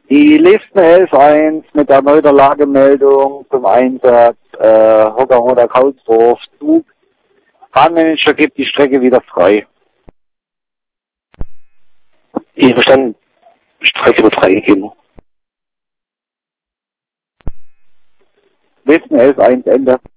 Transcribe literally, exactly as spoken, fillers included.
Die Listen elf eins mit erneuter Lagemeldung zum Einsatz, äh, Hockerroder Kaulsdorf, Zug. Bahnmanager gibt die Strecke wieder frei. Ich verstanden, Strecke wird freigegeben. Listen elf eins, Ende.